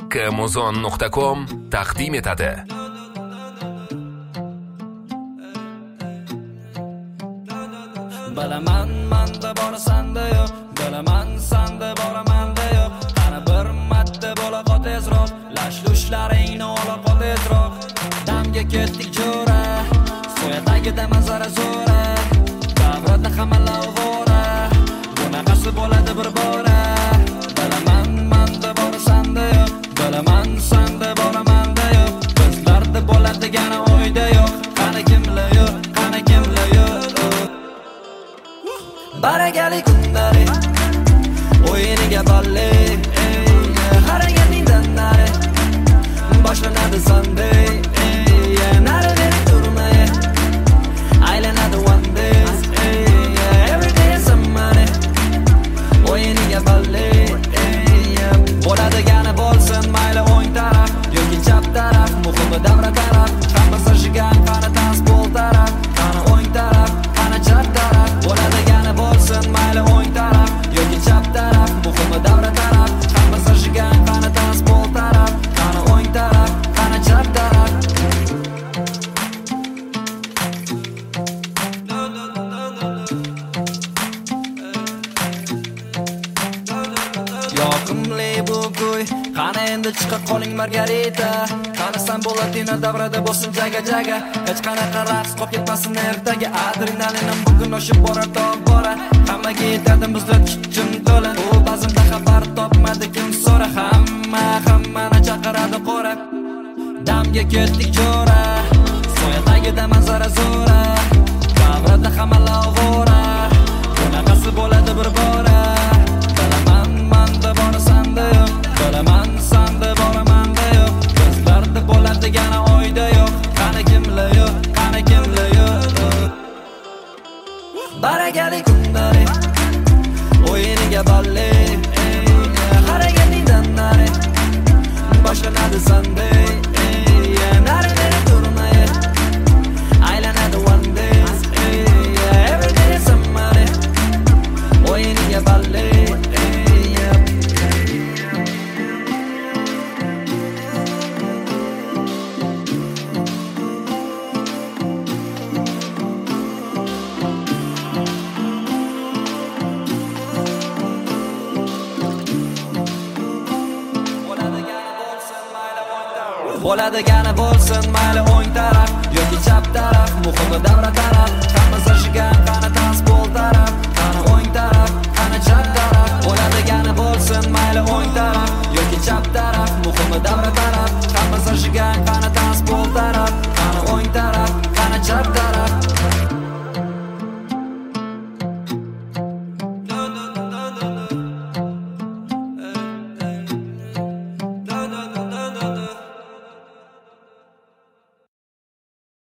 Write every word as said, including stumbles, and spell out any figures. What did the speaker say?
Muzon nuqta com taqdim etadi. Bilaman manda bora sanda yo'q, bilaman sanda bora manda yo'q. Qani bir marta bo'la qol tezroq, lash-lushlaringni ola qol tezroq. Damga ketdik jo'ra, soya tagida manzara zo'ra. Davrada hamma ovora, bunaqasi bo'ladi bir bora. Bilaman manda bora sanda yo'q, bilaman sanda bora manda yo'q. Bizlarda bo'ladigani o'yda yo'q, qani kimlar yo'q, qani kimlar yo'q. Barakali kundari o'yiniga balle, harakatdan nari boshlanadi Sunday, nari beri turmay aylanadi one day, every day is somebody o'yiniga balle. Bo'ladigani bo'lsin mayli o'ng taraf yoki chap taraf, muhimi davra taraf, hammasi shigan qani transport taraf, qani o'ng taraf, qani chap taraf. Bo'ladigani bo'lsin mayli o'ng taraf yoki chap taraf, muhimi davra taraf, hammasi shigan qani transport taraf, qani o'ng taraf, qani chap taraf. Yoqimli bu kuy, qani endi chiqib qoling Margarita. Qani san bo'latina davrada bo'lsin jaga jaga, hech qanaqa raqs qolib ketmasin ertaga. Adrenalinim bugun oshib borar tobora, hammaga yetadi bizda kuchim to'la. U ba'zida xabar topmadi kim so'ra, hamma hammani chaqiradi qo'ra. Damga ketdik jo'ra, soya tagida manzara zo'ra. Davrada hamma ovora, bunaqasi bo'ladi bir bora. Bilaman manda bora sanda yo'q, bilaman sanda bora manda yo'q. Bizlarda bo'ladigani o'yda yo'q, qani kimlar yo'q, qani kimlar yo'q. Barakali kundari o'yiniga balle, harakatdan nari boshlanadi Sunday, nari beri turmay aylanadi one day, every day is somebody o'yiniga balle. Bo'ladigani bo'lsin mayli o'ng taraf yoki chap taraf, muhimi davra taraf, hammasi shigan qani transport taraf, qani o'ng taraf, qani chap taraf. Bo'ladigani bo'lsin mayli o'ng taraf